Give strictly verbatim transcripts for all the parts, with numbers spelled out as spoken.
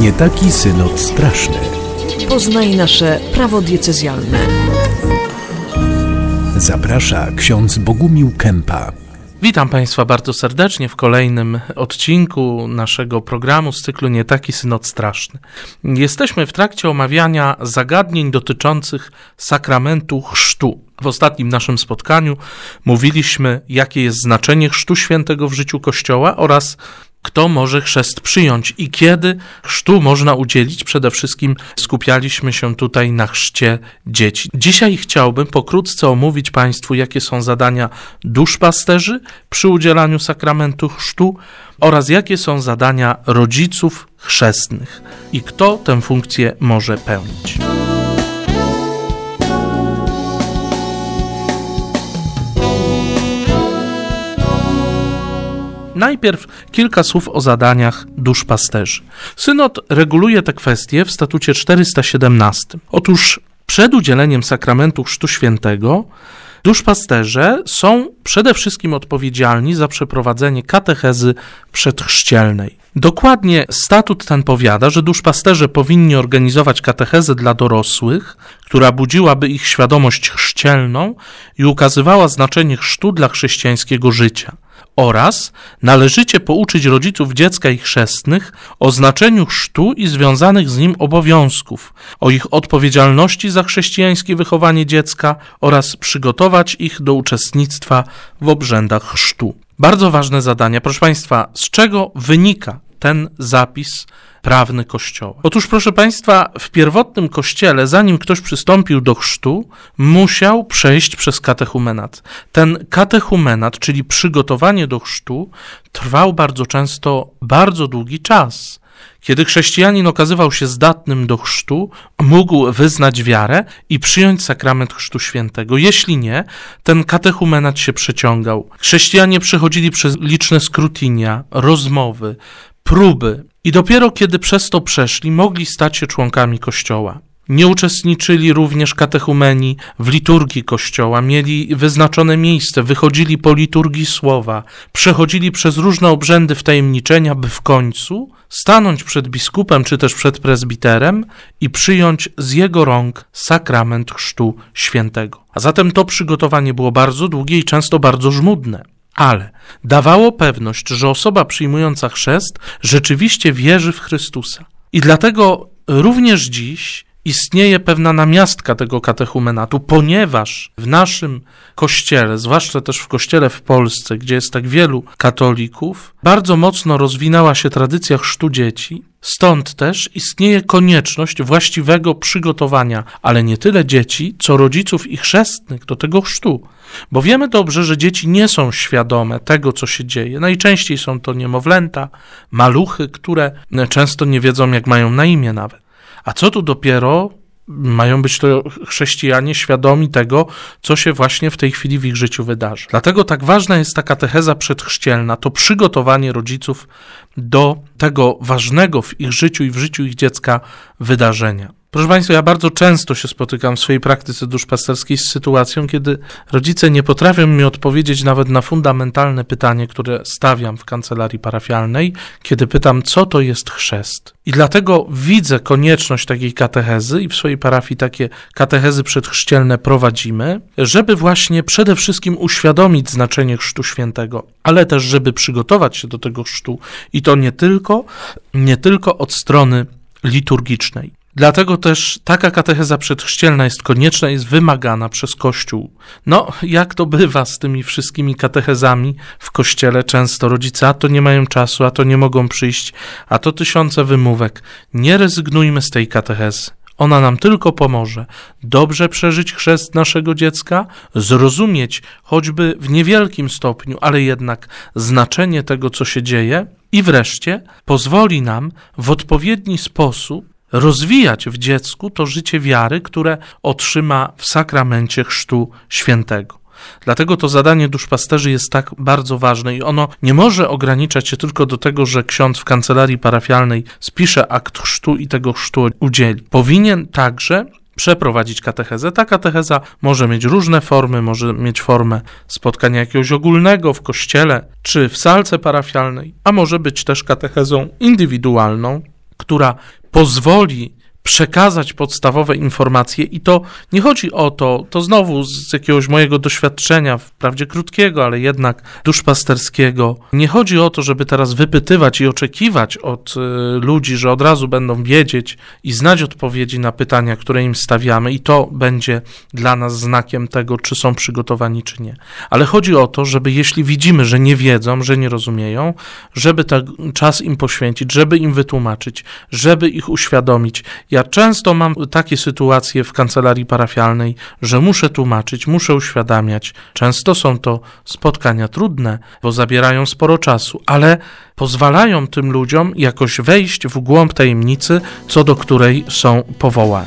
Nie taki synod straszny. Poznaj nasze prawo diecezjalne. Zaprasza ksiądz Bogumił Kępa. Witam Państwa bardzo serdecznie w kolejnym odcinku naszego programu z cyklu Nie taki synod straszny. Jesteśmy w trakcie omawiania zagadnień dotyczących sakramentu chrztu. W ostatnim naszym spotkaniu mówiliśmy, jakie jest znaczenie chrztu świętego w życiu Kościoła oraz kto może chrzest przyjąć i kiedy chrztu można udzielić. Przede wszystkim skupialiśmy się tutaj na chrzcie dzieci. Dzisiaj chciałbym pokrótce omówić Państwu, jakie są zadania duszpasterzy przy udzielaniu sakramentu chrztu oraz jakie są zadania rodziców chrzestnych i kto tę funkcję może pełnić. Najpierw kilka słów o zadaniach duszpasterzy. Synod reguluje te kwestie w statucie czterysta siedemnaście. Otóż przed udzieleniem sakramentu chrztu świętego duszpasterze są przede wszystkim odpowiedzialni za przeprowadzenie katechezy przedchrzcielnej. Dokładnie statut ten powiada, że duszpasterze powinni organizować katechezę dla dorosłych, która budziłaby ich świadomość chrzcielną i ukazywała znaczenie chrztu dla chrześcijańskiego życia. Oraz należycie pouczyć rodziców dziecka i chrzestnych o znaczeniu chrztu i związanych z nim obowiązków, o ich odpowiedzialności za chrześcijańskie wychowanie dziecka oraz przygotować ich do uczestnictwa w obrzędach chrztu. Bardzo ważne zadania. Proszę Państwa, z czego wynika ten zapis prawny Kościoła? Otóż, proszę Państwa, w pierwotnym Kościele, zanim ktoś przystąpił do chrztu, musiał przejść przez katechumenat. Ten katechumenat, czyli przygotowanie do chrztu, trwał bardzo często bardzo długi czas. Kiedy chrześcijanin okazywał się zdatnym do chrztu, mógł wyznać wiarę i przyjąć sakrament chrztu świętego. Jeśli nie, ten katechumenat się przeciągał. Chrześcijanie przechodzili przez liczne skrutynia, rozmowy, próby i dopiero kiedy przez to przeszli, mogli stać się członkami Kościoła. Nie uczestniczyli również katechumeni w liturgii Kościoła, mieli wyznaczone miejsce, wychodzili po liturgii słowa, przechodzili przez różne obrzędy wtajemniczenia, by w końcu stanąć przed biskupem czy też przed prezbiterem i przyjąć z jego rąk sakrament chrztu świętego. A zatem to przygotowanie było bardzo długie i często bardzo żmudne. Ale dawało pewność, że osoba przyjmująca chrzest rzeczywiście wierzy w Chrystusa. I dlatego również dziś istnieje pewna namiastka tego katechumenatu, ponieważ w naszym Kościele, zwłaszcza też w Kościele w Polsce, gdzie jest tak wielu katolików, bardzo mocno rozwinęła się tradycja chrztu dzieci. Stąd też istnieje konieczność właściwego przygotowania, ale nie tyle dzieci, co rodziców i chrzestnych do tego chrztu. Bo wiemy dobrze, że dzieci nie są świadome tego, co się dzieje. Najczęściej są to niemowlęta, maluchy, które często nie wiedzą, jak mają na imię nawet. A co tu dopiero mają być to chrześcijanie świadomi tego, co się właśnie w tej chwili w ich życiu wydarzy. Dlatego tak ważna jest ta katecheza przedchrzcielna, to przygotowanie rodziców do tego ważnego w ich życiu i w życiu ich dziecka wydarzenia. Proszę Państwa, ja bardzo często się spotykam w swojej praktyce duszpasterskiej z sytuacją, kiedy rodzice nie potrafią mi odpowiedzieć nawet na fundamentalne pytanie, które stawiam w kancelarii parafialnej, kiedy pytam, co to jest chrzest. I dlatego widzę konieczność takiej katechezy i w swojej parafii takie katechezy przedchrzcielne prowadzimy, żeby właśnie przede wszystkim uświadomić znaczenie chrztu świętego, ale też żeby przygotować się do tego chrztu i to nie tylko, nie tylko od strony liturgicznej. Dlatego też taka katecheza przedchrzcielna jest konieczna, jest wymagana przez Kościół. No, jak to bywa z tymi wszystkimi katechezami w Kościele, często rodzice a to nie mają czasu, a to nie mogą przyjść, a to tysiące wymówek. Nie rezygnujmy z tej katechezy. Ona nam tylko pomoże dobrze przeżyć chrzest naszego dziecka, zrozumieć choćby w niewielkim stopniu, ale jednak znaczenie tego, co się dzieje i wreszcie pozwoli nam w odpowiedni sposób rozwijać w dziecku to życie wiary, które otrzyma w sakramencie chrztu świętego. Dlatego to zadanie duszpasterzy jest tak bardzo ważne i ono nie może ograniczać się tylko do tego, że ksiądz w kancelarii parafialnej spisze akt chrztu i tego chrztu udzieli. Powinien także przeprowadzić katechezę. Ta katecheza może mieć różne formy, może mieć formę spotkania jakiegoś ogólnego w kościele czy w salce parafialnej, a może być też katechezą indywidualną, która pozwoli przekazać podstawowe informacje i to nie chodzi o to, to znowu z jakiegoś mojego doświadczenia, wprawdzie krótkiego, ale jednak duszpasterskiego, nie chodzi o to, żeby teraz wypytywać i oczekiwać od y, ludzi, że od razu będą wiedzieć i znać odpowiedzi na pytania, które im stawiamy i to będzie dla nas znakiem tego, czy są przygotowani, czy nie. Ale chodzi o to, żeby jeśli widzimy, że nie wiedzą, że nie rozumieją, żeby ten czas im poświęcić, żeby im wytłumaczyć, żeby ich uświadomić. Ja często mam takie sytuacje w kancelarii parafialnej, że muszę tłumaczyć, muszę uświadamiać. Często są to spotkania trudne, bo zabierają sporo czasu, ale pozwalają tym ludziom jakoś wejść w głąb tajemnicy, co do której są powołani.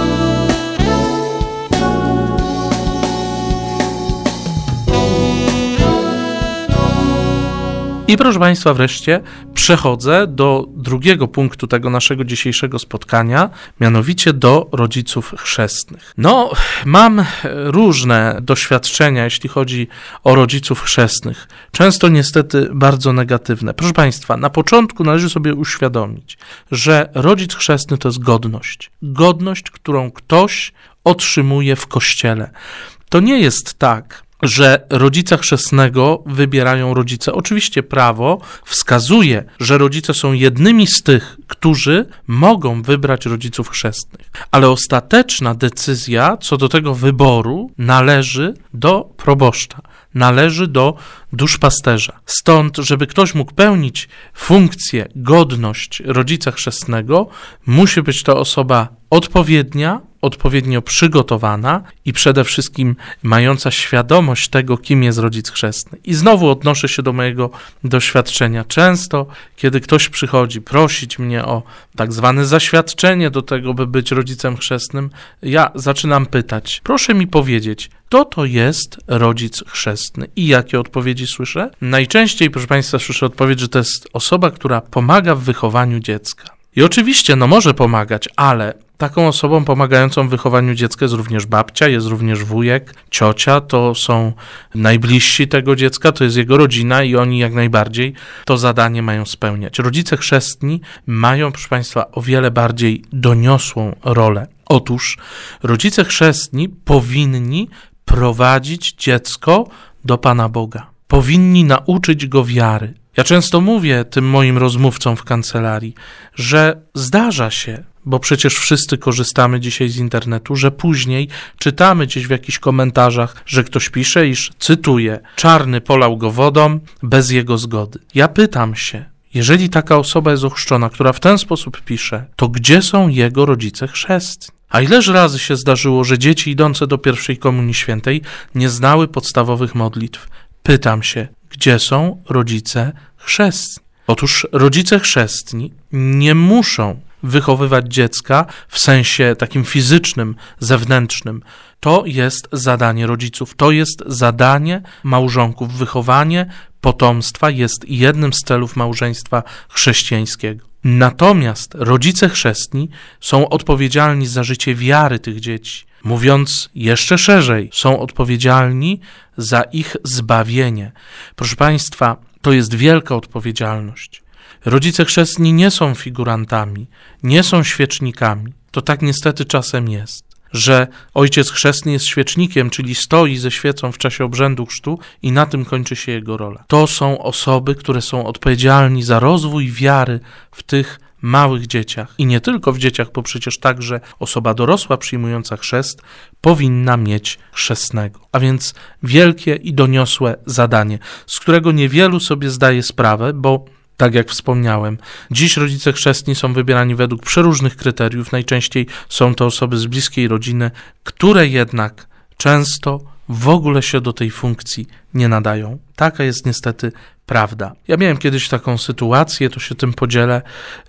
I proszę Państwa, wreszcie przechodzę do drugiego punktu tego naszego dzisiejszego spotkania, mianowicie do rodziców chrzestnych. No, mam różne doświadczenia, jeśli chodzi o rodziców chrzestnych. Często niestety bardzo negatywne. Proszę Państwa, na początku należy sobie uświadomić, że rodzic chrzestny to jest godność. Godność, którą ktoś otrzymuje w Kościele. To nie jest tak, że rodzica chrzestnego wybierają rodzice. Oczywiście prawo wskazuje, że rodzice są jednymi z tych, którzy mogą wybrać rodziców chrzestnych. Ale ostateczna decyzja co do tego wyboru należy do proboszcza, należy do duszpasterza. Stąd, żeby ktoś mógł pełnić funkcję, godność rodzica chrzestnego, musi być to osoba odpowiednia, odpowiednio przygotowana i przede wszystkim mająca świadomość tego, kim jest rodzic chrzestny. I znowu odnoszę się do mojego doświadczenia. Często, kiedy ktoś przychodzi prosić mnie o tak zwane zaświadczenie do tego, by być rodzicem chrzestnym, ja zaczynam pytać, proszę mi powiedzieć, kto to jest rodzic chrzestny i jakie odpowiedzi słyszę? Najczęściej, proszę Państwa, słyszę odpowiedź, że to jest osoba, która pomaga w wychowaniu dziecka. I oczywiście, no może pomagać, ale taką osobą pomagającą w wychowaniu dziecka jest również babcia, jest również wujek, ciocia, to są najbliżsi tego dziecka, to jest jego rodzina i oni jak najbardziej to zadanie mają spełniać. Rodzice chrzestni mają, proszę Państwa, o wiele bardziej doniosłą rolę. Otóż rodzice chrzestni powinni prowadzić dziecko do Pana Boga. Powinni nauczyć go wiary. Ja często mówię tym moim rozmówcom w kancelarii, że zdarza się, bo przecież wszyscy korzystamy dzisiaj z internetu, że później czytamy gdzieś w jakichś komentarzach, że ktoś pisze, iż, cytuję, czarny polał go wodą bez jego zgody. Ja pytam się, jeżeli taka osoba jest ochrzczona, która w ten sposób pisze, to gdzie są jego rodzice chrzestni? A ileż razy się zdarzyło, że dzieci idące do pierwszej komunii świętej nie znały podstawowych modlitw? Pytam się, gdzie są rodzice chrzestni? Otóż rodzice chrzestni nie muszą wychowywać dziecka w sensie takim fizycznym, zewnętrznym. To jest zadanie rodziców, to jest zadanie małżonków. Wychowanie potomstwa jest jednym z celów małżeństwa chrześcijańskiego. Natomiast rodzice chrzestni są odpowiedzialni za życie wiary tych dzieci. Mówiąc jeszcze szerzej, są odpowiedzialni za ich zbawienie. Proszę Państwa, to jest wielka odpowiedzialność. Rodzice chrzestni nie są figurantami, nie są świecznikami. To tak niestety czasem jest, że ojciec chrzestny jest świecznikiem, czyli stoi ze świecą w czasie obrzędu chrztu i na tym kończy się jego rola. To są osoby, które są odpowiedzialni za rozwój wiary w tych małych dzieciach. I nie tylko w dzieciach, bo przecież także osoba dorosła przyjmująca chrzest powinna mieć chrzestnego. A więc wielkie i doniosłe zadanie, z którego niewielu sobie zdaje sprawę, bo tak jak wspomniałem, dziś rodzice chrzestni są wybierani według przeróżnych kryteriów. Najczęściej są to osoby z bliskiej rodziny, które jednak często w ogóle się do tej funkcji nie nadają. Taka jest niestety prawda. Ja miałem kiedyś taką sytuację, to się tym podzielę,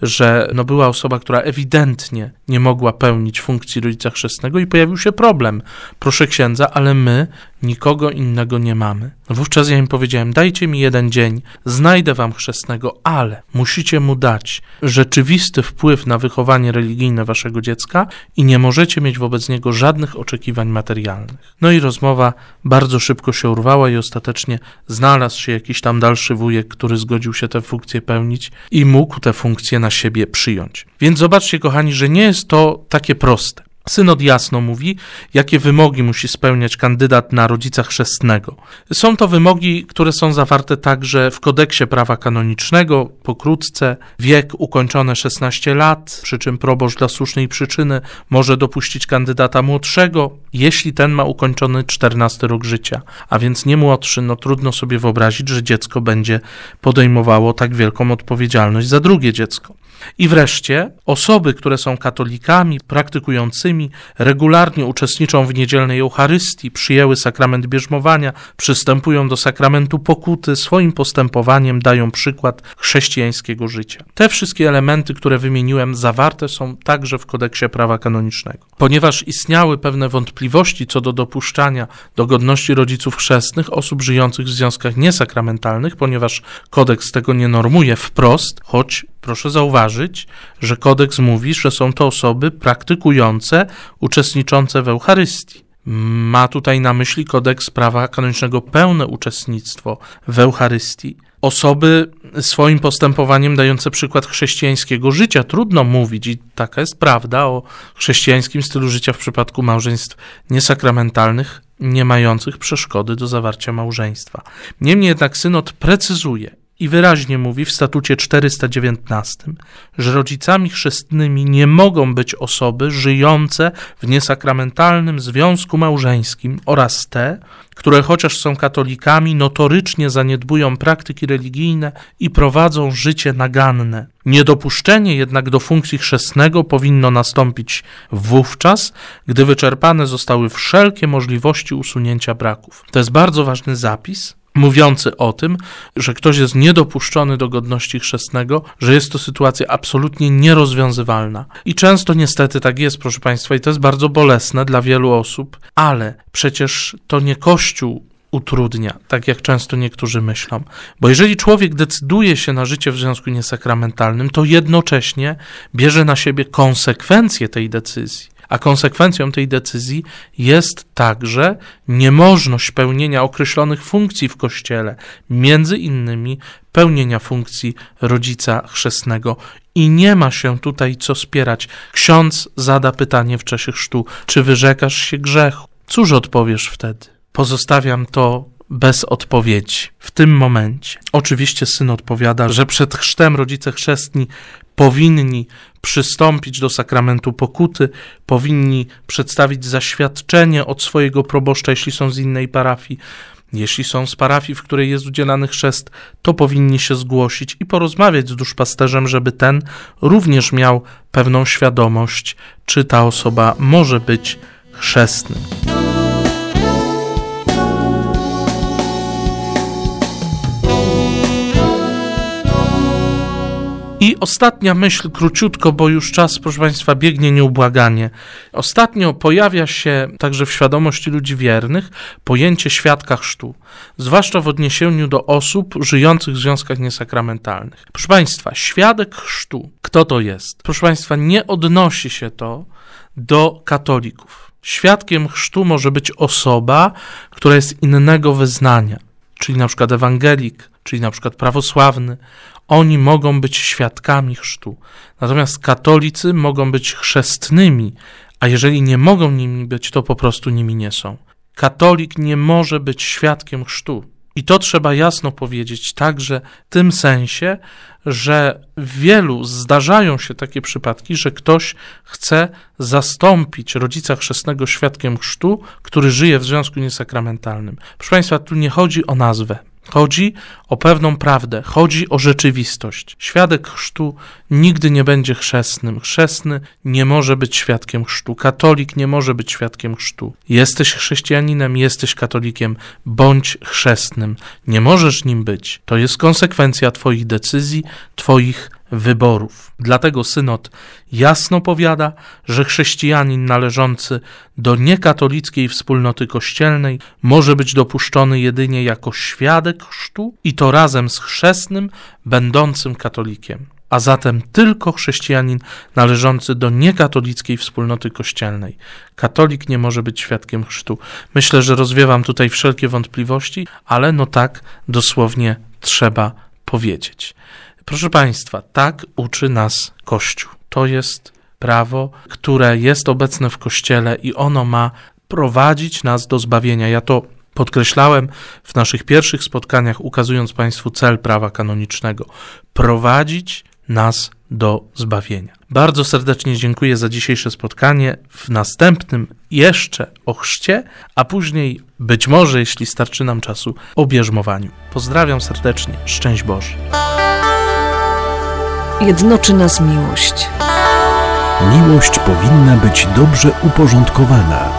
że no była osoba, która ewidentnie nie mogła pełnić funkcji rodzica chrzestnego i pojawił się problem. Proszę księdza, ale my nikogo innego nie mamy. Wówczas ja im powiedziałem, dajcie mi jeden dzień, znajdę wam chrzestnego, ale musicie mu dać rzeczywisty wpływ na wychowanie religijne waszego dziecka i nie możecie mieć wobec niego żadnych oczekiwań materialnych. No i rozmowa bardzo szybko się urwała i ostatecznie znalazł się jakiś tam dalszy wujek, który zgodził się tę funkcję pełnić i mógł tę funkcję na siebie przyjąć. Więc zobaczcie, kochani, że nie jest to takie proste. Synod jasno mówi, jakie wymogi musi spełniać kandydat na rodzica chrzestnego. Są to wymogi, które są zawarte także w kodeksie prawa kanonicznego, pokrótce, wiek ukończone szesnaście lat, przy czym proboszcz dla słusznej przyczyny może dopuścić kandydata młodszego, jeśli ten ma ukończony czternasty rok życia, a więc nie młodszy, no trudno sobie wyobrazić, że dziecko będzie podejmowało tak wielką odpowiedzialność za drugie dziecko. I wreszcie osoby, które są katolikami, praktykującymi, regularnie uczestniczą w niedzielnej Eucharystii, przyjęły sakrament bierzmowania, przystępują do sakramentu pokuty, swoim postępowaniem dają przykład chrześcijańskiego życia. Te wszystkie elementy, które wymieniłem, zawarte są także w kodeksie prawa kanonicznego. Ponieważ istniały pewne wątpliwości co do dopuszczania do godności rodziców chrzestnych osób żyjących w związkach niesakramentalnych, ponieważ kodeks tego nie normuje wprost, choć proszę zauważyć, że kodeks mówi, że są to osoby praktykujące, uczestniczące w Eucharystii. Ma tutaj na myśli kodeks prawa kanonicznego pełne uczestnictwo w Eucharystii. Osoby swoim postępowaniem dające przykład chrześcijańskiego życia. Trudno mówić, i taka jest prawda, o chrześcijańskim stylu życia w przypadku małżeństw niesakramentalnych, nie mających przeszkody do zawarcia małżeństwa. Niemniej jednak synod precyzuje i wyraźnie mówi w statucie czterysta dziewiętnastym, że rodzicami chrzestnymi nie mogą być osoby żyjące w niesakramentalnym związku małżeńskim oraz te, które chociaż są katolikami, notorycznie zaniedbują praktyki religijne i prowadzą życie naganne. Niedopuszczenie jednak do funkcji chrzestnego powinno nastąpić wówczas, gdy wyczerpane zostały wszelkie możliwości usunięcia braków. To jest bardzo ważny zapis, mówiący o tym, że ktoś jest niedopuszczony do godności chrzestnego, że jest to sytuacja absolutnie nierozwiązywalna. I często niestety tak jest, proszę Państwa, i to jest bardzo bolesne dla wielu osób, ale przecież to nie Kościół utrudnia, tak jak często niektórzy myślą. Bo jeżeli człowiek decyduje się na życie w związku niesakramentalnym, to jednocześnie bierze na siebie konsekwencje tej decyzji. A konsekwencją tej decyzji jest także niemożność pełnienia określonych funkcji w Kościele, między innymi pełnienia funkcji rodzica chrzestnego. I nie ma się tutaj co spierać. Ksiądz zada pytanie w czasie chrztu, czy wyrzekasz się grzechu? Cóż odpowiesz wtedy? Pozostawiam to bez odpowiedzi w tym momencie. Oczywiście syn odpowiada, że przed chrztem rodzice chrzestni powinni przystąpić do sakramentu pokuty, powinni przedstawić zaświadczenie od swojego proboszcza, jeśli są z innej parafii. Jeśli są z parafii, w której jest udzielany chrzest, to powinni się zgłosić i porozmawiać z duszpasterzem, żeby ten również miał pewną świadomość, czy ta osoba może być chrzestnym. I ostatnia myśl, króciutko, bo już czas, proszę Państwa, biegnie nieubłaganie. Ostatnio pojawia się także w świadomości ludzi wiernych pojęcie świadka chrztu, zwłaszcza w odniesieniu do osób żyjących w związkach niesakramentalnych. Proszę Państwa, świadek chrztu, kto to jest? Proszę Państwa, nie odnosi się to do katolików. Świadkiem chrztu może być osoba, która jest innego wyznania, czyli na przykład ewangelik, czyli na przykład prawosławny. Oni mogą być świadkami chrztu. Natomiast katolicy mogą być chrzestnymi, a jeżeli nie mogą nimi być, to po prostu nimi nie są. Katolik nie może być świadkiem chrztu. I to trzeba jasno powiedzieć także w tym sensie, że wielu zdarzają się takie przypadki, że ktoś chce zastąpić rodzica chrzestnego świadkiem chrztu, który żyje w związku niesakramentalnym. Proszę Państwa, tu nie chodzi o nazwę. Chodzi o pewną prawdę, chodzi o rzeczywistość. Świadek chrztu nigdy nie będzie chrzestnym. Chrzestny nie może być świadkiem chrztu. Katolik nie może być świadkiem chrztu. Jesteś chrześcijaninem, jesteś katolikiem, bądź chrzestnym. Nie możesz nim być. To jest konsekwencja twoich decyzji, twoich wyborów. Dlatego synod jasno powiada, że chrześcijanin należący do niekatolickiej wspólnoty kościelnej może być dopuszczony jedynie jako świadek chrztu i to razem z chrzestnym będącym katolikiem. a zatem tylko chrześcijanin należący do niekatolickiej wspólnoty kościelnej. Katolik nie może być świadkiem chrztu. Myślę, że rozwiewam tutaj wszelkie wątpliwości, ale no tak dosłownie trzeba powiedzieć. Proszę Państwa, tak uczy nas Kościół. To jest prawo, które jest obecne w Kościele i ono ma prowadzić nas do zbawienia. Ja to podkreślałem w naszych pierwszych spotkaniach, ukazując Państwu cel prawa kanonicznego. Prowadzić nas do zbawienia. Bardzo serdecznie dziękuję za dzisiejsze spotkanie. W następnym jeszcze o chrzcie, a później być może, jeśli starczy nam czasu, o bierzmowaniu. Pozdrawiam serdecznie. Szczęść Boże. Jednoczy nas miłość. Miłość powinna być dobrze uporządkowana.